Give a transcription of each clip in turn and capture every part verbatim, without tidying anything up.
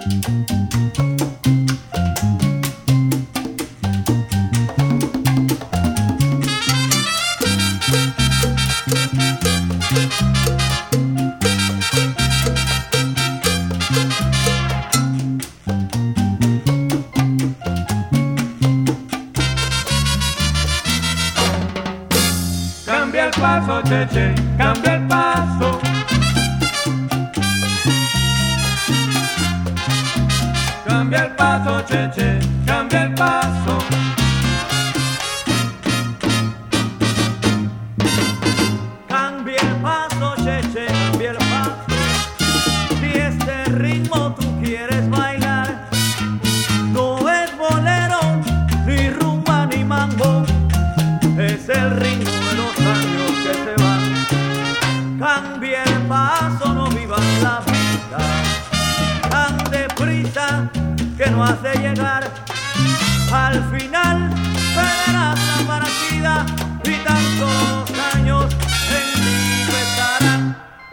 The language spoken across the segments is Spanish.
Cambia el paso, cheche, cambia el paso. Cambia el paso, cheche, cambia el paso. Cambia el paso, cheche, cambia el paso. Si este ritmo tú quieres bailar, no es bolero, ni rumba, ni mambo, es el ritmo de los años que se van. Cambia el paso, no vivas la vida tan deprisa que no hace llegar. Al final perderás la partida y tantos años en ti pesarán.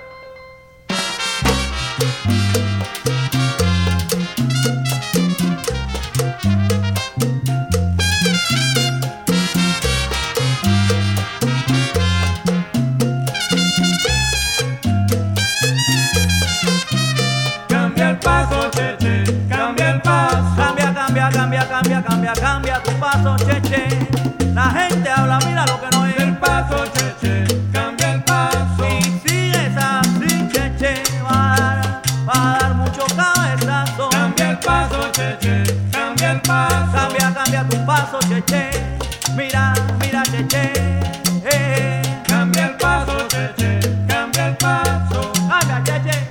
Cambia el paso, cheche, cambia el paso. Cambia, cambia, cambia, cambia, cambia, cambia tu paso, cheche. La gente habla, mira lo que no es. El paso, cheche, cambia el paso. Si sigues así, cheche, va a dar, va a dar mucho cabezazo. Cambia el paso, cheche, cambia el paso. Cambia, cambia tu paso, cheche. Mira, mira, cheche. Eh, Cambia el paso, cheche, cambia el paso. cambia, cheche.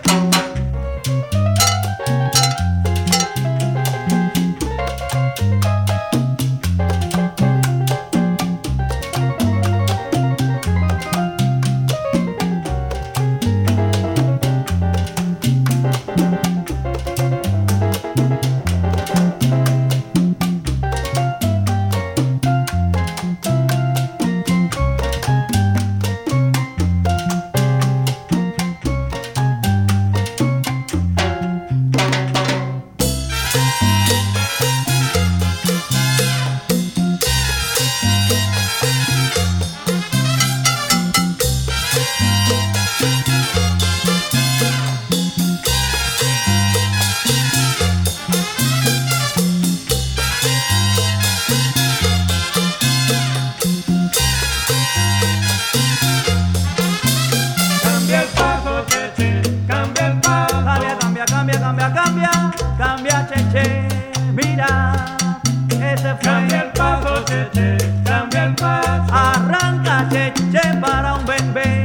Cambia el paso, cheche, cambia el paso. Cambia, cambia, cambia, cambia, cambia, cambia, cheche. Mira, ese fue. Cambia el paso, cheche, cambia el paso. Arranca, cheche, para un bebé.